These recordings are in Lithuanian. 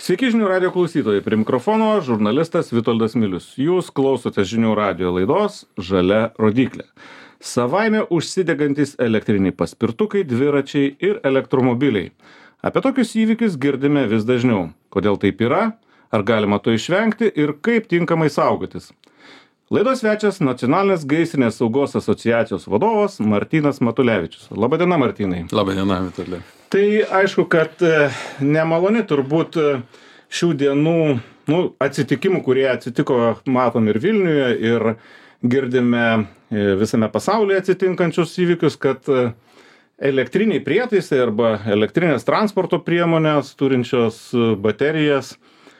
Sveiki žinių radio klausytojai, prie mikrofono žurnalistas Vitoldas Milius. Jūs klausote žinių radio laidos Žalia rodyklė. Savaime užsidegantis elektriniai paspirtukai, dviračiai ir elektromobiliai. Apie tokius įvykius girdime vis dažniau. Kodėl taip yra, ar galima to išvengti ir kaip tinkamai saugotis. Laidos svečias Nacionalinės gaisrinės saugos asociacijos vadovas Martynas Matulevičius. Labadiena, Martynai. Labadiena, Vitoldai. Tai aišku, kad nemaloni turbūt šių dienų atsitikimų, kurie atsitiko, matom ir Vilniuje, ir girdime visame pasaulyje atsitinkančius įvykius, kad elektriniai prietaisai arba elektrinės transporto priemonės turinčios baterijas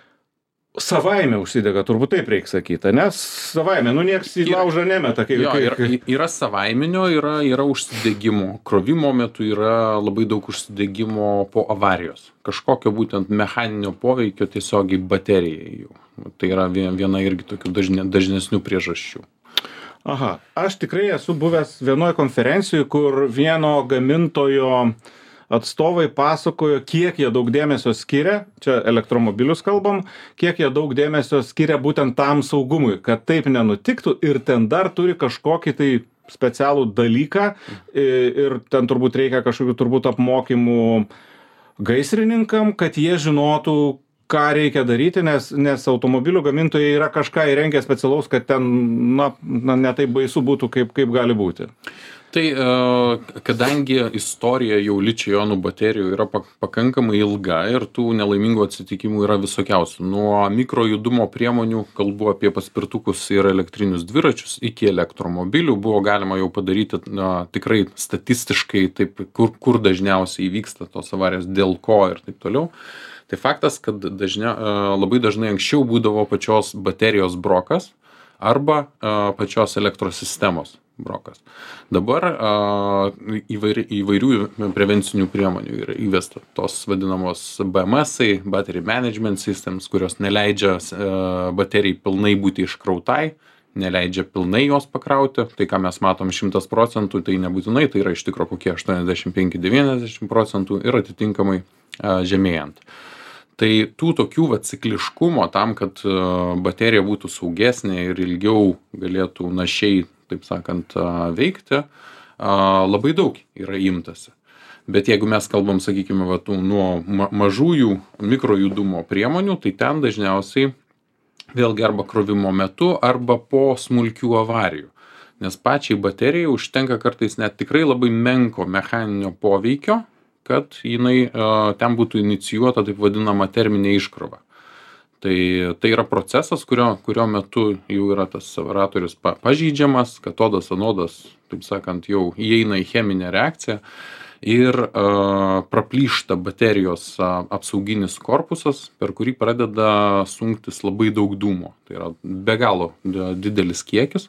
savaime užsidega, turbūt taip reikia sakyti, nes savaime, nieks į laužą nemeta. Yra savaiminio, yra užsidegimo. Krovimo metu yra labai daug užsidegimo po avarijos. Kažkokio būtent mechaninio poveikio tiesiogiai baterijai jų. Tai yra viena irgi tokių dažnesnių priežasčių. Aha, aš tikrai esu buvęs vienoje konferencijoje, kur vieno gamintojo atstovai pasakojo, kiek jie daug dėmesio skiria, čia elektromobilius kalbam, kiek jie daug dėmesio skiria būtent tam saugumui, kad taip nenutiktų ir ten dar turi kažkokį tai specialų dalyką ir ten turbūt reikia kažkokių apmokymų gaisrininkam, kad jie žinotų, ką reikia daryti, nes automobilių gamintojai yra kažką įrengę specialaus, kad ten ne taip baisu būtų, kaip gali būti. Tai kadangi istorija jau ličio-jonų baterijų yra pakankamai ilga ir tų nelaimingų atsitikimų yra visokiausių. Nuo mikrojudumo priemonių, kalbu apie paspirtukus ir elektrinius dviračius, iki elektromobilių buvo galima jau padaryti tikrai statistiškai, taip, kur dažniausiai įvyksta tos avarijos, dėl ko ir taip toliau. Tai faktas, kad labai dažnai anksčiau būdavo pačios baterijos brokas arba pačios elektros sistemos brokas. Dabar įvairių prevencinių priemonių yra įvesta tos vadinamos BMS-ai, Battery Management Systems, kurios neleidžia baterijai pilnai būti iškrautai, neleidžia pilnai jos pakrauti. Tai, ką mes matom 100%, tai nebūtinai, tai yra iš tikro kokie 85-90% ir atitinkamai žemėjant. Tai tų tokių cikliškumo tam, kad baterija būtų saugesnė ir ilgiau galėtų našiai, taip sakant, veikti, labai daug yra imtasi. Bet jeigu mes kalbam, sakykime, nuo mažųjų mikrojudumo priemonių, tai ten dažniausiai vėlgi arba krovimo metu, arba po smulkių avarijų. Nes pačiai baterijai užtenka kartais net tikrai labai menko mechaninio poveikio, kad jinai ten būtų inicijuota taip vadinama terminė iškrova. Tai yra procesas, kurio metu jau yra tas separatorius pažeidžiamas, katodas, anodas, taip sakant, jau įeina į cheminę reakciją ir praplyšta baterijos apsauginis korpusas, per kurį pradeda sunktis labai daug dūmo. Tai yra be galo didelis kiekis.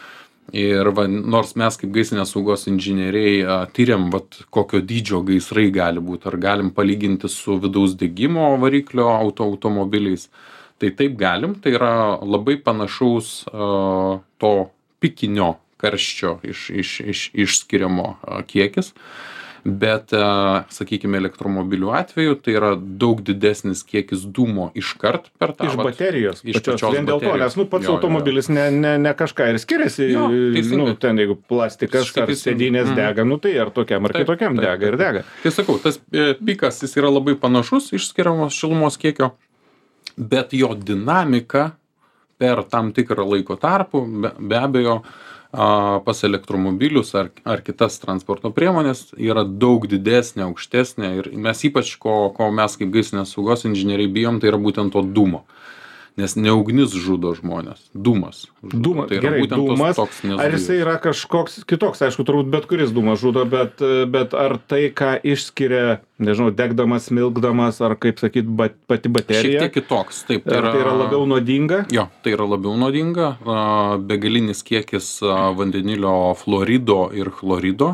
Ir nors mes kaip gaisrinės saugos inžinieriai tyriam, kokio dydžio gaisrai gali būti, ar galim palyginti su vidaus degimo variklio automobiliais, tai taip galim, tai yra labai panašaus to pikinio karščio išskiriamo kiekis, bet, sakykime, elektromobilių atveju tai yra daug didesnis kiekis dūmo iškart per tą. Iš baterijos. Iš pačios vien dėl to, nes pats automobilis ne kažką ir skiriasi. Ten jeigu plastikas ar sėdynės dega, tai ar tokiam ar kitokiam dega ir dega. Tai sakau, tas pikas jis yra labai panašus išskiriamos šilumos kiekio, bet jo dinamika per tam tikrą laiko tarpų be abejo pas elektromobilius ar kitas transporto priemonės yra daug didesnė, aukštesnė ir mes ypač, ko mes kaip gaisrinės saugos inžinieriai bijom, tai yra būtent to dūmo. Nes ne ugnis žudo žmonės, dūmas. Tai yra būtent dūmas. Ar jisai yra kažkoks kitoks, aišku, turbūt bet kuris dūmas žudo, bet ar tai, ką išskiria, nežinau, degdamas, smilkdamas, ar kaip sakyt, pati baterija? Šiek tiek kitoks, taip. Tai yra labiau nuodinga? Jo, tai yra labiau nuodinga. Begalinis kiekis vandenilio fluorido ir chlorido.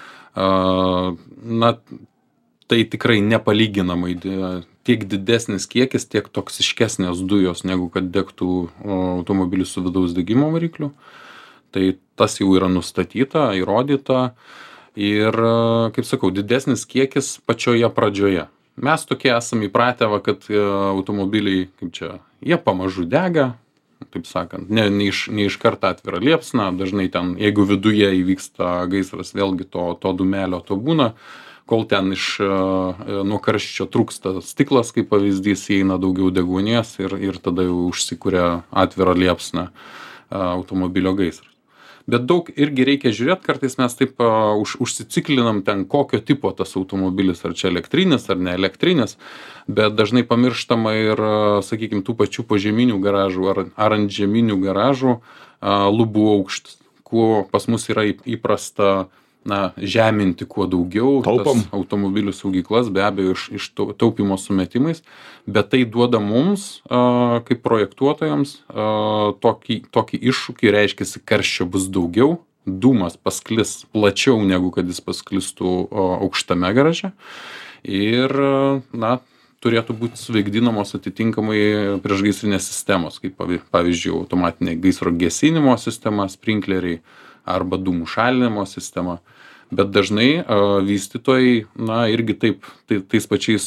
Tai tikrai nepalyginamai tiek didesnis kiekis, tiek toksiškesnės dujos, negu kad degtų automobilis su vidaus degimo varikliu. Tai tas jau yra nustatyta, įrodyta ir, kaip sakau, didesnis kiekis pačioje pradžioje. mes tokie esam įpratę, va, kad automobiliai, kaip čia, jie pamažu dega, taip sakant, ne iš karto atvira liepsna, dažnai ten, jeigu viduje įvyksta gaisras, vėlgi to dūmelio to būna, kol ten nuo karščio trūksta stiklas, kaip pavyzdys, įeina daugiau deguonies ir tada jau užsikuria atvira liepsna automobilio gaisras. Bet daug irgi reikia žiūrėti, kartais mes taip užsiciklinam ten, kokio tipo tas automobilis, ar čia elektrinis, ar ne elektrinis, bet dažnai pamirštama ir, sakykime, tų pačių požeminių garažų ar ant žeminių garažų lubų aukštis, kuo pas mus yra įprasta žeminti kuo daugiau tas automobilių saugyklas, be abejo, iš taupimo sumetimais, bet tai duoda mums, kaip projektuotojams, tokį iššūkį, reiškiasi, karščio bus daugiau, dūmas pasklis plačiau, negu kad jis pasklistų aukštame garaže ir, turėtų būti suveikdinamos atitinkamai priešgaisrinės sistemos, kaip pavyzdžiui, automatinė gaisro gesinimo sistema, sprinkleriai arba dūmų šalinimo sistema. Bet dažnai vystytojai, irgi tais pačiais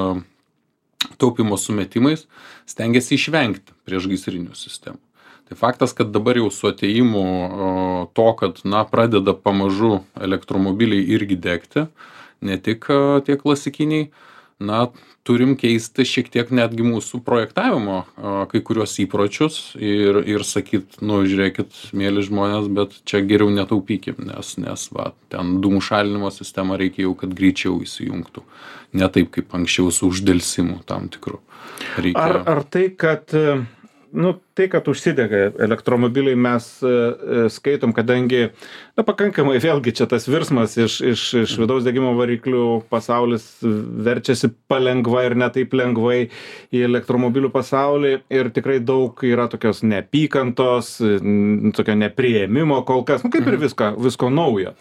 taupimo sumetimais stengiasi išvengti priešgaisrinių sistemų. Tai faktas, kad dabar jau su atėjimu to, kad, pradeda pamažu elektromobiliai irgi degti, ne tik tie klasikiniai, turim keisti šiek tiek netgi mūsų projektavimo kai kuriuos įpročius ir sakyt, žiūrėkit, mėly žmonės, bet čia geriau netaupykim, nes ten dūmų šalinimo sistema reikia jau, kad greičiau įsijungtų. Ne taip, kaip anksčiau su uždelsimu tam tikru. Ar tai, kad užsidega elektromobiliai, mes skaitom, kadangi pakankamai vėlgi čia tas virsmas iš vidaus degimo variklių pasaulis verčiasi palengva ir ne taip lengvai į elektromobilių pasaulį ir tikrai daug yra tokios neapykantos, tokio nepriėmimo kol kas, kaip ir visko naujo.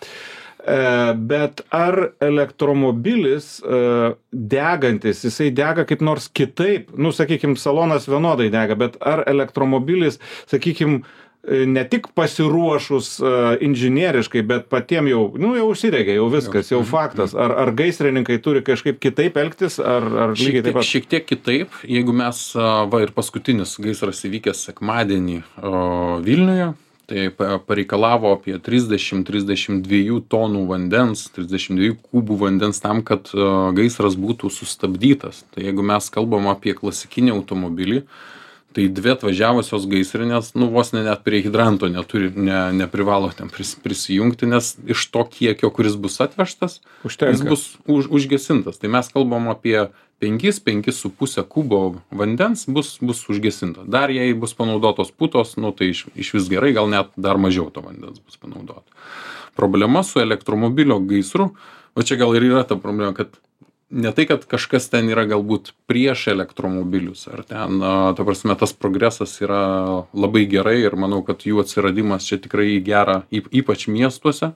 Bet ar elektromobilis degantis, jisai dega kaip nors kitaip, sakykim, salonas vienodai dega, bet ar elektromobilis, sakykim, ne tik pasiruošus inžinieriškai, bet patiem jau užsidegė, jau viskas, jau faktas. Ar gaisrininkai turi kažkaip kitaip elgtis, ar lygiai taip pat? Šiek tiek kitaip, jeigu mes, ir paskutinis gaisras įvykęs sekmadienį Vilniuje, tai pareikalavo apie 30-32 tonų vandens, 32 kubų vandens tam, kad gaisras būtų sustabdytas. Tai jeigu mes kalbam apie klasikinį automobilį, tai dvi atvažiavusios gaisrinės, vos net prie hidranto neprivalo ten prisijungti, nes iš to kiekio, kuris bus atvežtas, jis bus užgesintas. Tai mes kalbam apie 5-5,5 kubo vandens bus užgesinta. Dar jei bus panaudotos putos, tai iš vis gerai, gal net dar mažiau to vandens bus panaudota. Problema su elektromobilio gaisru, o čia gal ir yra ta problema, kad ne tai, kad kažkas ten yra galbūt prieš elektromobilius, ar ten, ta prasme, tas progresas yra labai gerai ir manau, kad jų atsiradimas čia tikrai gera, ypač miestuose.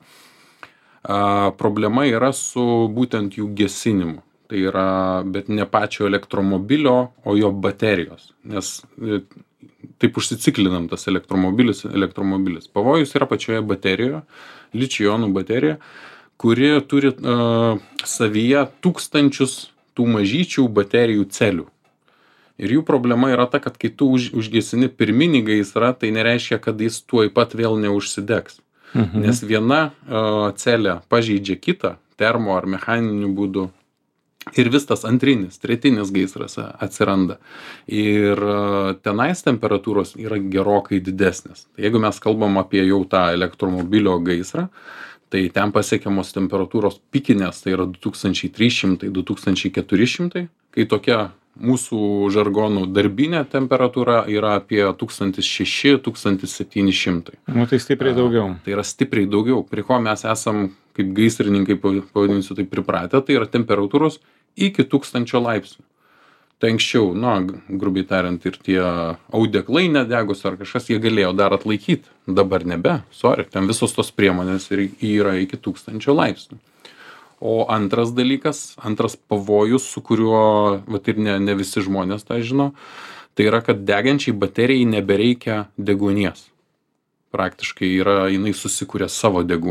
Problema yra su būtent jų gesinimu. Tai yra, bet ne pačio elektromobilio, o jo baterijos. Nes taip užsiciklinam tas elektromobilis. Pavojus yra pačioje baterijoje, ličio-jonų baterija, kuri turi savyje tūkstančius tų mažyčių baterijų celių. Ir jų problema yra ta, kad kai tu užgesini pirminį gaisrą, tai nereiškia, kad jis tuoj pat vėl neužsidegs. Nes viena celė pažeidžia kitą, termo ar mechaniniu būdu, ir vis tas antrinis, tretinis gaisras atsiranda. Ir tenais temperatūros yra gerokai didesnės. Tai jeigu mes kalbam apie jau tą elektromobilio gaisrą, tai ten pasiekiamos temperatūros pikinės, tai yra 2300-2400, kai tokia mūsų žargonų darbinė temperatūra yra apie 1600-1700. Tai stipriai daugiau. Tai yra stipriai daugiau. Prie ko mes esam, kaip gaisrininkai, pavadinsiu, tai pripratę, tai yra temperatūros iki 1000 laipsnių. Tai anksčiau, grubiai tariant, ir tie audeklai nedegus ar kažkas, jie galėjo dar atlaikyti. Dabar nebe, ten visos tos priemonės yra iki 1000 laipsnių. O antras dalykas, antras pavojus, su kuriuo ir ne visi žmonės tą žino, tai yra, kad degančiai baterijai nebereikia deguonies. Praktiškai jinai susikuria savo deguonį.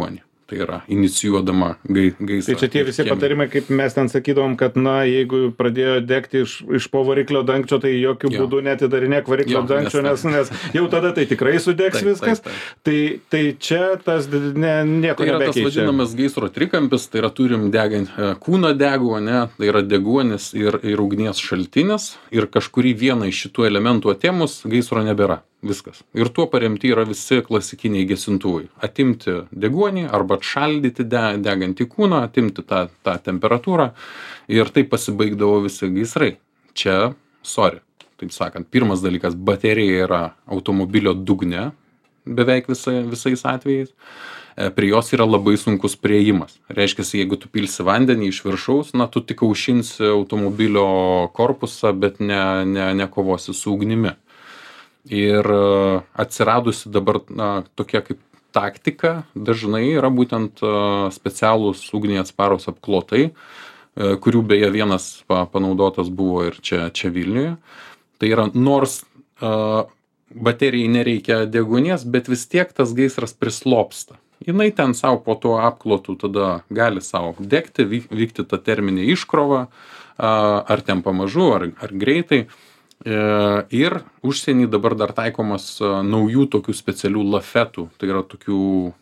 Tai yra inicijuodama gaisrą. Tai čia tie visi patarimai, kaip mes ten sakydavom, kad, na, jeigu pradėjo degti iš po variklio dangčio, tai jokių būdų netidarinėk variklio dangčio, nes jau tada tai tikrai sudegs viskas. Tai čia tas nieko nebekeičia. Tai yra tas vadinamas gaisro trikampis, tai yra turim kūno degų, tai yra deguonis ir ugnies šaltinis, ir kažkurį vieną iš šitų elementų atėmus gaisro nebėra. Viskas. Ir tuo paremti yra visi klasikiniai gesintuvai. Atimti deguonį arba atšaldyti degantį kūną, atimti tą temperatūrą ir taip pasibaigdavo visi gaisrai. Čia, taip sakant, pirmas dalykas, baterija yra automobilio dugne beveik visais atvejais. Prie jos yra labai sunkus priėjimas. Reiškia, jeigu tu pilsi vandenį iš viršaus, tu tik aušinsi automobilio korpusą, bet nekovosi su ugnimi. Ir atsiradusi dabar tokia kaip taktika dažnai yra būtent specialūs ugniai atsparūs apklotai, kurių beje vienas panaudotas buvo ir čia Vilniuje. Tai yra, nors baterijai nereikia deguonies, bet vis tiek tas gaisras prislopsta. Jinai ten savo po to apklotų tada gali savo degti, vykti tą terminę iškrovą, ar ten pamažu, ar greitai. Ir užsienį dabar dar taikomas naujų tokių specialių lafetų, tai yra tokių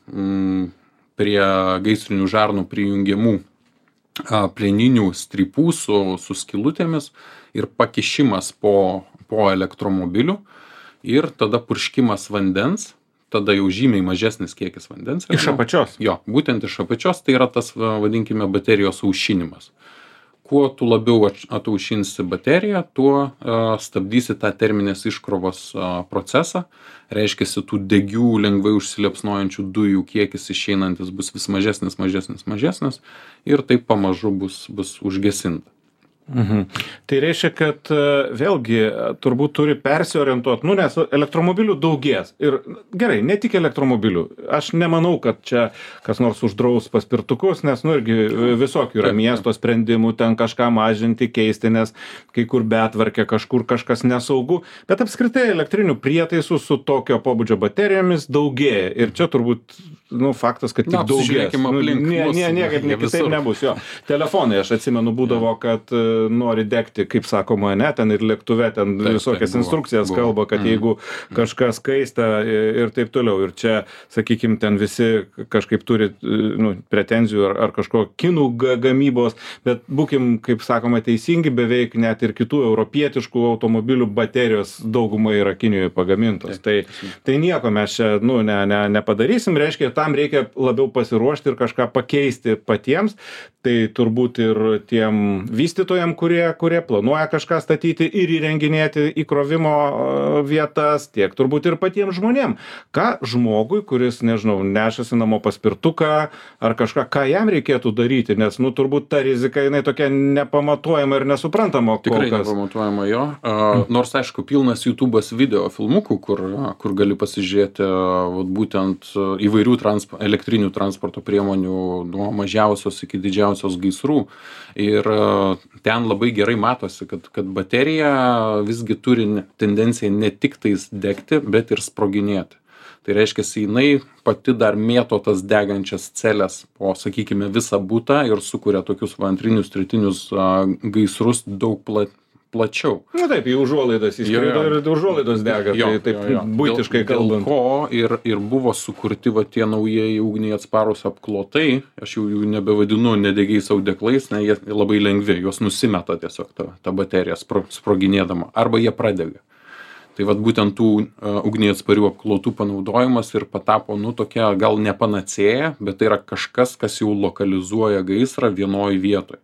prie gaisrinių žarnų prijungiamų plieninių strypų su skylutėmis ir pakišimas po elektromobiliu ir tada purškimas vandens, tada jau žymiai mažesnis kiekis vandens. Iš apačios? Jo, būtent iš apačios, tai yra tas, vadinkime, baterijos aušinimas. Kuo tu labiau ataušinsi bateriją, tuo stabdysi tą terminės iškrovos procesą. Reiškia, tų degių, lengvai užsiliepsnojančių dujų kiekis išeinantis bus vis mažesnis ir taip pamažu bus užgesinta. Tai reiškia, kad vėlgi turbūt turi persiorientuoti, nes elektromobilių daugės. Ir gerai, ne tik elektromobilių. Aš nemanau, kad čia kas nors uždraus paspirtukus, nes irgi visokių yra miesto sprendimų, ten kažką mažinti, keisti, nes kai kur betvarkė, kažkur kažkas nesaugu. Bet apskritai elektrinių prietaisų su tokio pobūdžio baterijomis daugėja. Ir čia turbūt faktas, kad tik daugės. Niekaip kitaip nebus. Jo. Telefonai, aš atsimenu, būdavo, kad nori degti, kaip sakoma, ten ir lėktuve, ten visokias instrukcijas kalba, kad jeigu kažkas kaista ir taip toliau. Ir čia, sakykime, ten visi kažkaip turi pretenzijų ar kažko kinų gamybos, bet būkim, kaip sakoma, teisingi, beveik net ir kitų europietiškų automobilių baterijos daugumai yra Kinijoje pagamintos. Tai nieko mes čia nepadarysim, reiškia, tam reikia labiau pasiruošti ir kažką pakeisti patiems. Tai turbūt ir tiem vystytojam, kurie planuoja kažką statyti ir įrenginėti įkrovimo vietas, tiek turbūt ir patiems žmonėm. Ką žmogui, kuris, nežinau, nešasi namo paspirtuką ar kažką, ką jam reikėtų daryti, nes, turbūt ta rizika, jinai tokia nepamatuojama ir nesuprantama. Tikrai nepamatuojama jo. Nors, aišku, pilnas YouTube'as video filmukų, kur gali pasižiūrėti būtent įvairių elektrinių transporto priemonių nuo mažiausios iki didžiausios gaisrų. Ir ten labai gerai matosi, kad baterija visgi turi tendenciją ne tik tais degti, bet ir sproginėti. Tai reiškia, jinai pati dar mėto tas degančias celes po, sakykime, visą butą ir sukuria tokius antrinius, tretinius gaisrus daug plačiau. Taip, į užuolaidas įskrido ir užuolaidos dega, taip buitiškai kalbant. Dėl ko ir buvo sukurti tie naujieji ugniai atsparūs apklotai, aš jų nebevadinu nedegiais audeklais, nes jie labai lengvi, juos nusimeta tiesiog ta baterija sproginėdama, arba jie pradega. Tai būtent tų ugniai atsparių apklotų panaudojimas ir patapo, tokia gal ne panacėja, bet tai yra kažkas, kas jau lokalizuoja gaisrą vienoj vietoj.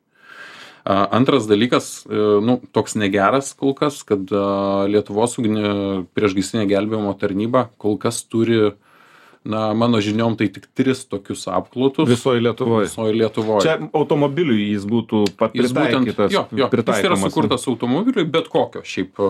Antras dalykas, toks negeras kol kas, kad Lietuvos priešgaisrinė gelbėjimo tarnyba kol kas turi, mano žiniom, tai tik 3 tokius apklotus. Visoje Lietuvoje. Čia automobiliui jis būtų pritaikytas. Jis yra sukurtas automobiliui, bet kokio šiaip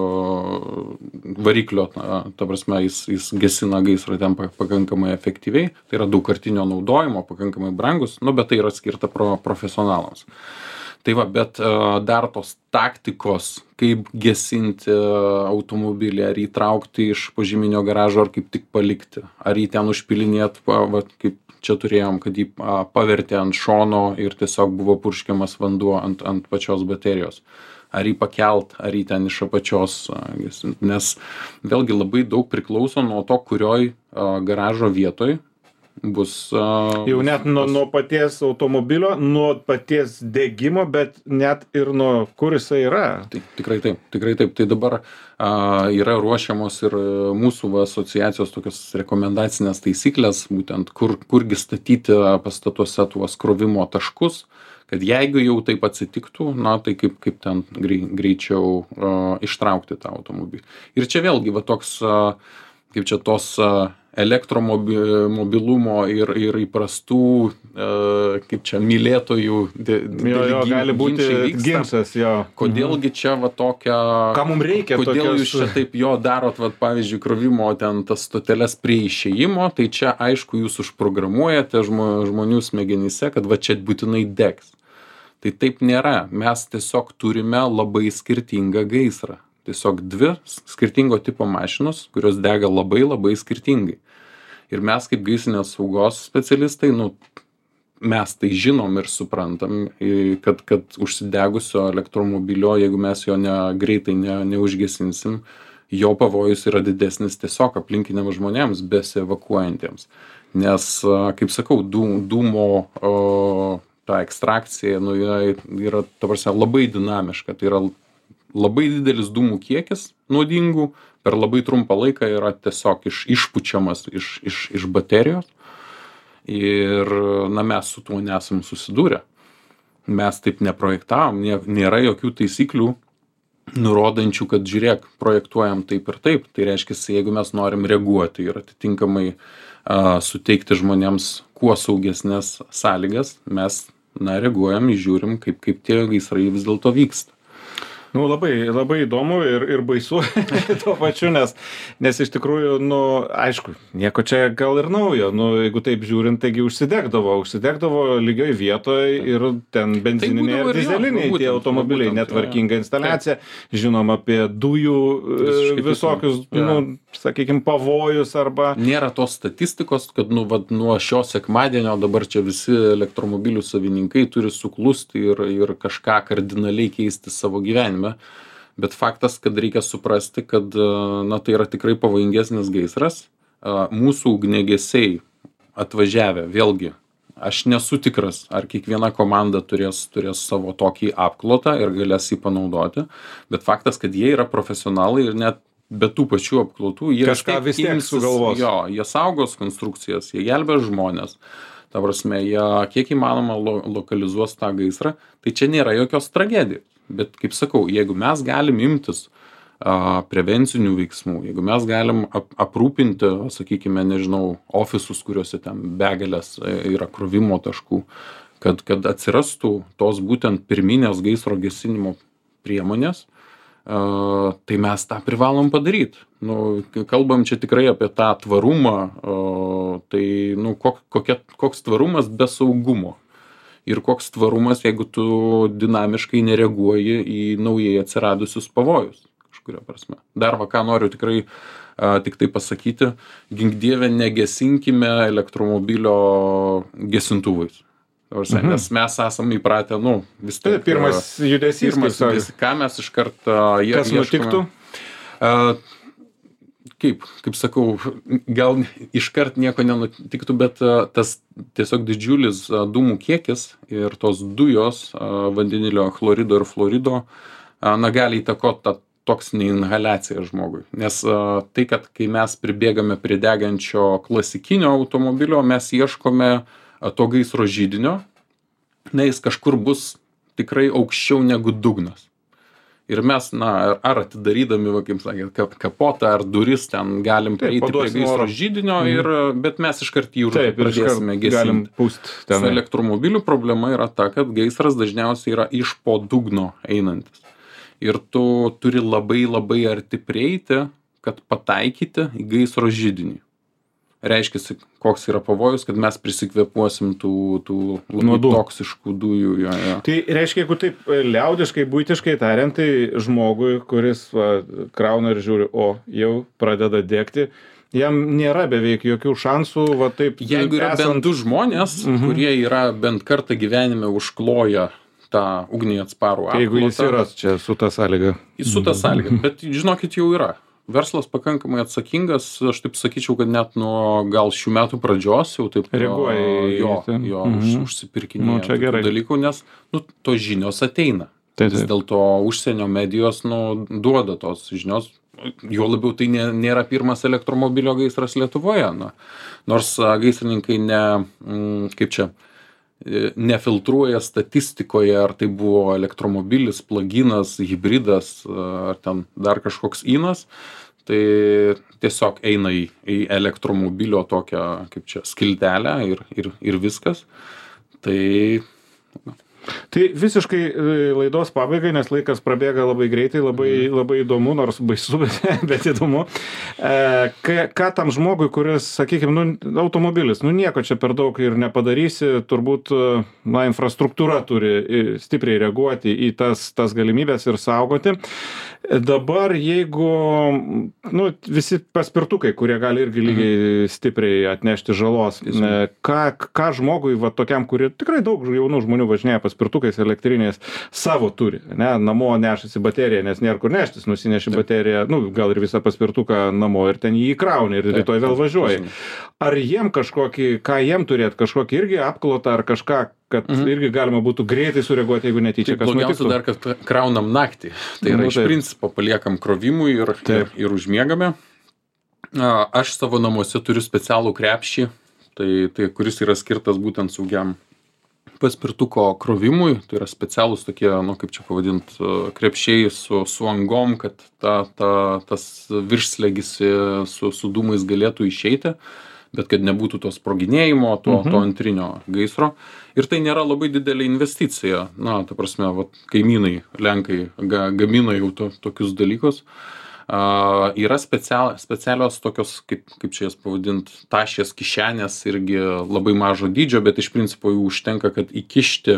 variklio, ta prasme, jis gesina gaisrą ten pakankamai efektyviai. Tai yra daugkartinio naudojimo, pakankamai brangus, bet tai yra skirta profesionalams. Tai va, bet dar tos taktikos, kaip gesinti automobilį, ar įtraukti iš požeminio garažo, ar kaip tik palikti, ar jį ten užpilinėt, va, kaip čia turėjom, kad jį pavertė ant šono ir tiesiog buvo purškiamas vanduo ant pačios baterijos. Ar jį pakelt, ar jį ten iš apačios gesint. Nes vėlgi labai daug priklauso nuo to, kurioj garažo vietoj bus. Jau net nuo paties automobilio, nuo paties degimo, bet net ir nuo kur jisai yra. Tai tikrai taip. Tai dabar yra ruošiamos ir mūsų asociacijos tokios rekomendacinės taisyklės, būtent kurgi statyti pastatuose tuos krovimo taškus, kad jeigu jau taip atsitiktų, na tai kaip ten greičiau ištraukti tą automobilį. Ir čia vėlgi va toks, kaip čia tos elektromobilumo ir įprastų, kaip čia, mylėtojų gali būti ginčas, jo. Kodėlgi čia va tokia... Ką mums reikia kodėl jūs čia taip jo darot, va, pavyzdžiui, krovimo ten tas stoteles prie išėjimo, tai čia aišku jūs užprogramuojate žmonių smegenyse, kad va čia būtinai degs. Tai taip nėra. Mes tiesiog turime labai skirtingą gaisrą. Tiesiog dvi skirtingo tipo mašinos, kurios dega labai labai skirtingai. Ir mes kaip gaisrinės saugos specialistai, mes tai žinom ir suprantam, kad užsidegusio elektromobilio, jeigu mes jo greitai neužgesinsim, jo pavojus yra didesnis tiesiog aplinkiniams žmonėms besievakuojantiems. Nes, kaip sakau, dūmo ta ekstrakcija yra ta prasme labai dinamiška. Tai yra labai didelis dūmų kiekis nuodingų per labai trumpą laiką yra tiesiog išpučiamas iš baterijos. Ir mes su tuo nesam susidūrę. Mes taip neprojektavom, nėra jokių taisyklių nurodančių, kad žiūrėk, projektuojam taip ir taip. Tai reiškia, jeigu mes norim reaguoti ir atitinkamai suteikti žmonėms kuo saugesnės sąlygas, mes reaguojam, žiūrim, kaip tie gaisrai vis dėlto vyksta. Labai įdomu ir baisu tuo pačiu, nes iš tikrųjų, aišku, nieko čia gal ir naujo. Jeigu taip žiūrint, taigi užsidegdavo lygioj vietoje ir ten benzininiai ir dizeliniai tie automobiliai, netvarkinga instaliacija, žinom apie dujų visokius, sakykime, pavojus arba... Nėra tos statistikos, kad nuo šio sekmadienio dabar čia visi elektromobilių savininkai turi suklusti ir kažką kardinaliai keisti savo gyvenime. Bet faktas, kad reikia suprasti, kad tai yra tikrai pavojingesnis gaisras. Mūsų ugniagesiai atvažiavę, vėlgi, aš nesu tikras, ar kiekviena komanda turės savo tokį apklotą ir galės jį panaudoti, bet faktas, kad jie yra profesionalai ir net be tų pačių apklotų, jie kažką vis tiek sugalvos. Jo, jie saugos konstrukcijas, jie gelbė žmonės. Ta prasme, jie kiek įmanoma lokalizuos tą gaisrą, tai čia nėra jokios tragedijos. Bet, kaip sakau, jeigu mes galim imtis prevencinių veiksmų, jeigu mes galim aprūpinti, sakykime, ofisus, kuriuose ten begalės yra krovimo taškų, kad atsirastų tos būtent pirminės gaisro gesinimo priemonės, tai mes tą privalom padaryti. Kalbam čia tikrai apie tą tvarumą, tai koks tvarumas be saugumo. Ir koks tvarumas, jeigu tu dinamiškai nereaguoji į naujai atsiradusius pavojus kažkuria prasme. Dar ką noriu tikrai tik tai pasakyti, gink dieve, negesinkime elektromobilio gesintuvais. Nes mes esame įpratę, vis tiek. Pirmas judesys. Ką mes iš karto ieškome. Kas nutiktų? Kaip sakau, gal iškart nieko nenutiktų, bet tas tiesiog didžiulis dūmų kiekis ir tos dujos vandenilio chlorido ir fluorido gali įtakoti tą toksinę inhaliaciją žmogui. Nes tai, kad kai mes pribėgame prie degančio klasikinio automobilio, mes ieškome to gaisro židinio, jis kažkur bus tikrai aukščiau negu dugnas. Ir mes, ar atidarydami, kaip sakėt, kapotą ar duris, ten galim prieiti prie gaisro židinio, bet mes iškart jį pradėsime gesinti. Su elektromobiliu problema yra ta, kad gaisras dažniausiai yra iš po dugno einantis. Ir tu turi labai labai arti prieiti, kad pataikyti į gaisro židinį. reiškiasi, koks yra pavojus, kad mes prisikvėpuosim tų Nuodų. toksiškų dujų. Jo. Tai reiškia, jeigu taip liaudiškai, buitiškai tariant, tai žmogui, kuris krauna ir žiūri, o jau pradeda degti, jam nėra beveik jokių šansų, va taip. Jeigu yra bent du žmonės, kurie yra bent kartą gyvenime užkloję tą ugnį atsparų apklotą. Jeigu jis yra čia su ta sąlyga. Su ta sąlyga, bet žinokit, jau yra. Verslas pakankamai atsakingas, aš taip sakyčiau, kad net nuo gal šių metų pradžios jau taip reaguoja užsipirkinėja čia gerai dalykų, nes tos žinios ateina. Vis dėlto užsienio medijos duoda tos žinios, jo labiau tai nėra pirmas elektromobilio gaisras Lietuvoje. Nors gaisrininkai nefiltruoja statistikoje, ar tai buvo elektromobilis, pluginas, hybridas, ar ten dar kažkoks inas, tai tiesiog eina į elektromobilio tokią, skiltelę ir viskas. Tai visiškai laidos pabaigai, nes laikas prabėga labai greitai, labai įdomu, nors baisu, bet įdomu. Ką tam žmogui, kuris, sakykime, automobilis, nieko čia per daug ir nepadarysi, turbūt infrastruktūra turi stipriai reaguoti į tas galimybės ir saugoti. Dabar, jeigu visi paspirtukai, kurie gali irgi lygiai stipriai atnešti žalos, ką žmogui, tokiam, kurie tikrai daug jaunų žmonių važinėja paspirtukais elektriniais, savo turi, namo nešasi bateriją, nes nėra kur neštis, nusineši bateriją, gal ir visą paspirtuką namo ir ten jį įkrauni ir rytoj vėl važiuoji. Ar jiem ką jiem turėt, kažkokį irgi apklotą ar kažką, kad irgi galima būtų greitai sureaguoti, jeigu netyčia kas nutiktų. Blogiausia dar, kad kraunam naktį. Tai yra iš principo paliekam krovimui ir užmiegame. Aš savo namuose turiu specialų krepšį, tai kuris yra skirtas būtent saugiam paspirtuko krovimui. Tai yra specialūs tokie, kaip čia pavadint, krepšiai su angom, kad tas viršslegis su dūmais galėtų išeiti, bet kad nebūtų to sproginėjimo, to antrinio gaisro. Ir tai nėra labai didelė investicija. Ta prasme, kaimynai lenkai gamina jau tokius dalykus. Yra specialios tokios, kaip čia jas pavadint, tašės kišenės, irgi labai mažo dydžio, bet iš principo jų užtenka, kad įkišti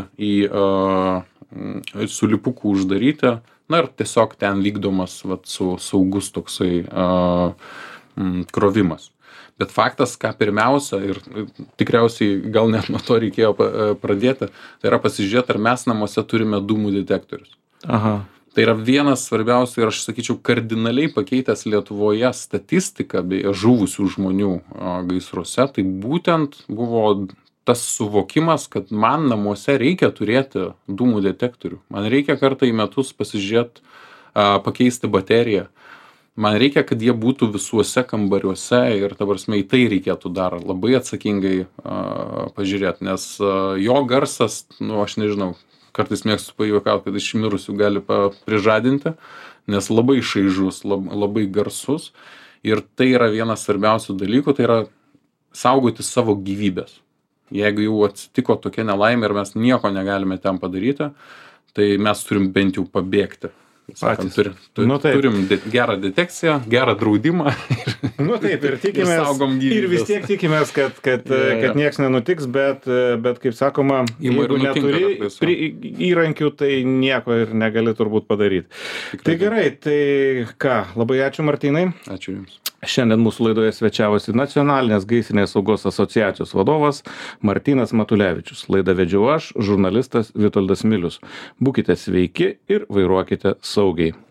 su lipuku uždaryti. Ir tiesiog ten vykdomas saugus toksai krovimas. Bet faktas, ką pirmiausia, ir tikriausiai gal net nuo to reikėjo pradėti, tai yra pasižiūrėti, ar mes namuose turime dūmų detektorius. Aha. Tai yra vienas svarbiausių ir aš sakyčiau kardinaliai pakeitęs Lietuvoje statistiką bei žuvusių žmonių gaisruose, tai būtent buvo tas suvokimas, kad man namuose reikia turėti dūmų detektorių. Man reikia kartą į metus pasižiūrėti, pakeisti bateriją. Man reikia, kad jie būtų visuose kambariuose ir ta prasme į tai reikėtų dar labai atsakingai pažiūrėti, nes jo garsas, aš nežinau, kartais mėgstu pajuokauti, kad iš mirusių gali prižadinti, nes labai šaižus, labai garsus ir tai yra vienas svarbiausių dalykų, tai yra saugoti savo gyvybės. Jeigu jau atsitiko tokia nelaimė ir mes nieko negalime ten padaryti, tai mes turim bent jau pabėgti. Sakant, turim gerą detekciją, gerą draudimą. Taip, ir tikimės, ir vis tiek tikimės, kad nieks nenutiks, bet kaip sakoma, jeigu neturi įrankių, tai nieko ir negali turbūt padaryti. Tai gerai, tai ką, labai ačiū Martynai. Ačiū Jums. Šiandien mūsų laidoje svečiavosi Nacionalinės gaisrinės saugos asociacijos vadovas Martynas Matulevičius. Laidą vedžiau aš, žurnalistas Vitoldas Milius. Būkite sveiki ir vairuokite saugiai.